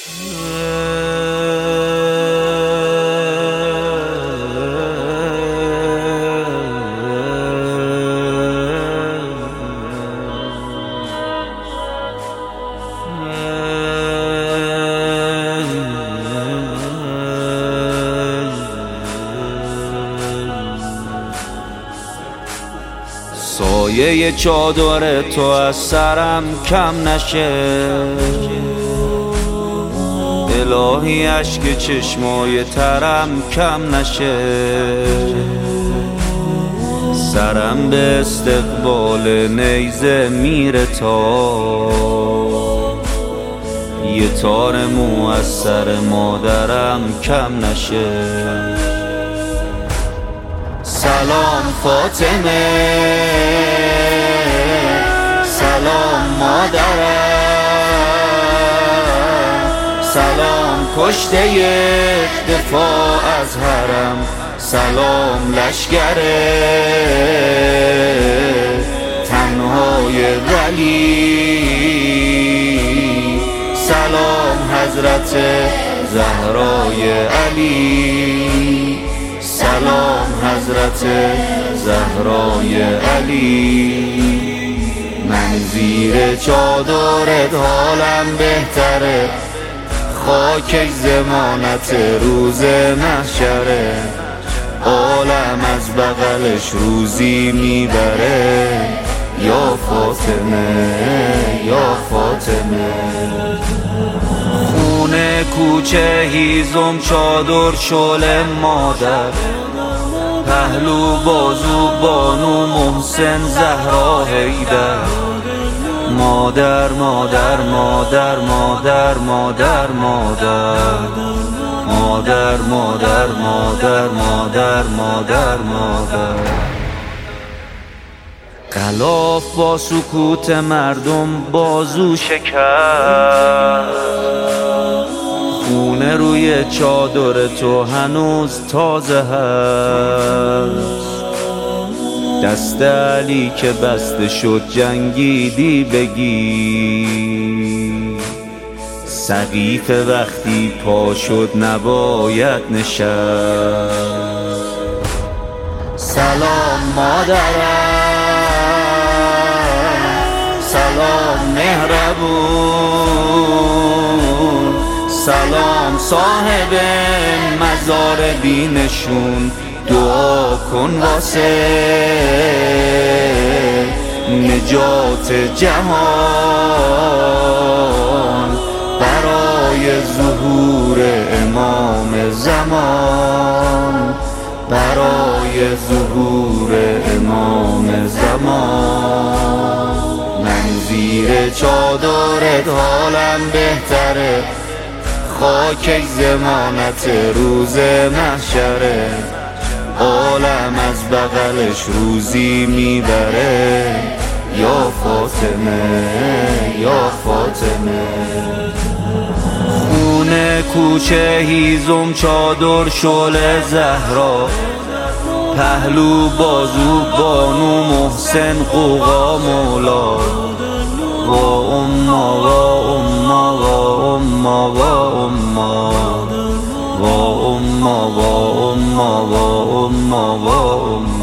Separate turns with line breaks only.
سایه چادر تو از سرم کم نشه، الهی اشک چشمای ترم کم نشه، سرم به استقبال نیزه میره تا یه تار مو از سر مادرم کم نشه. سلام فاطمه، سلام مادرم، سلام کشته دفاع از حرم، سلام لشگر تنهای ولی، سلام حضرت زهرای علی، سلام حضرت زهرای علی. من زیر چادرت حالم بهتره، خاک زمانت روز محشره، عالم از بغلش روزی میبره، یا فاطمه یا فاطمه. خونه کوچه هیزم چادر شعله مادر، پهلو بازو بانو محسن زهرا حیدر، مادر مادر مادر مادر مادر مادر مادر مادر مادر مادر مادر مادر. غلاف با سکوت مردم بازو شکست، خونه روی چادر تو هنوز تازه هست، دست علی که بسته شد جنگیدی بگی، سقیف وقتی پا شد نباید نشست. سلام مادرم، سلام مهربون، سلام صاحب مزار بینشون، دعا کن واسه نجات جهان، برای ظهور امام زمان، برای ظهور امام زمان. من زیر چادرت حالم بهتره، خاک زمانت روز محشره، عالم از بغلش روزی میبره، یا فاطمه یا فاطمه. خونه کوچه هیزم چادر شعله زهرا، پهلو بازو بانو محسن قوقا مولا، وا اما وا اما وا اما وا اما وا اما وا اما وا اما وا اما.